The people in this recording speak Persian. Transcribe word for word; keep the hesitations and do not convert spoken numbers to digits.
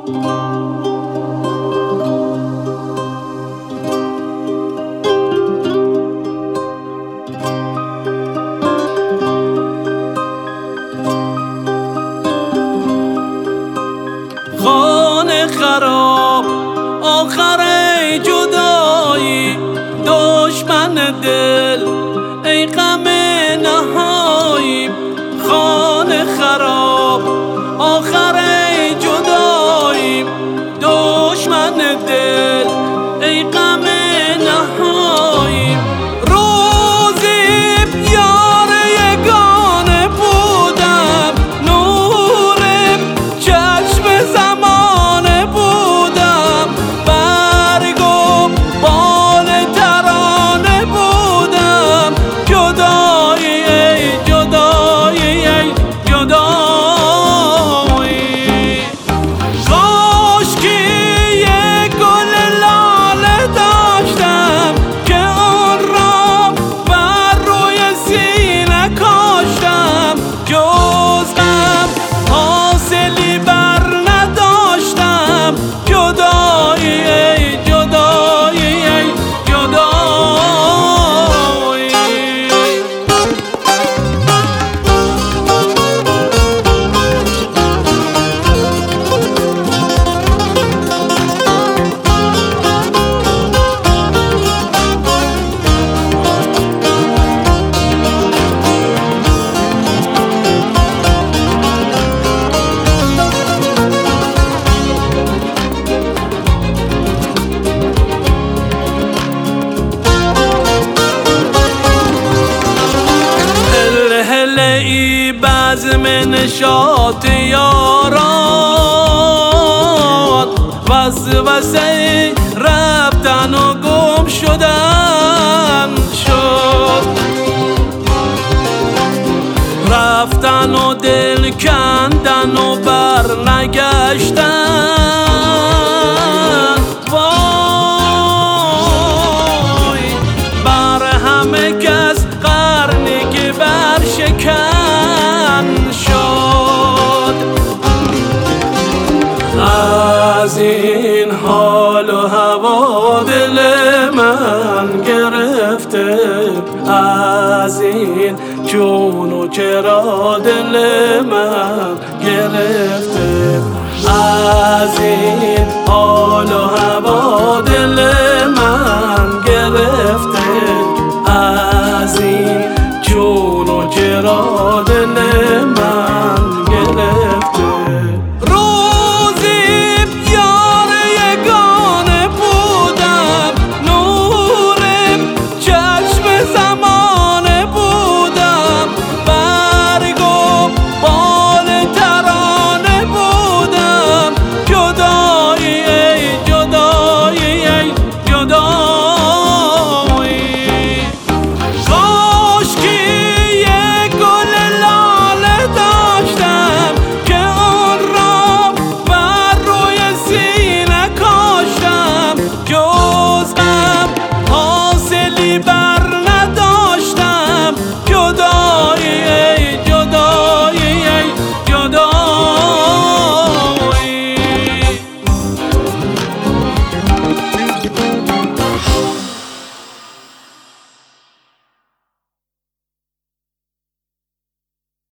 خانه خراب آخر جدایی، دشمن دل ای غم نهایی. خانه خراب آخر جدایی، دشمن دل ای غم نهایی. روزی یار یگانه بودم، نور چشم زمانه بودم، برگ و بال ترانه بودم. جدایی ای جدایی ای جدایی. کاشکی یک گل لاله داشتم که آن را بر روی سینه کاشتم. جز غم حاصلی بر نداشتم. جدایی ای جدایی ای جدایی. ای بزم نشاط یاران، وسوسه رفتن و گم شدن شد. رفتن و دل کندن و بر نگشتن. وای بر همه کس قرنی که بر شکن شد. از این حال و هوا دل من گرفته، از این چون و چرا دل من گرفته، از این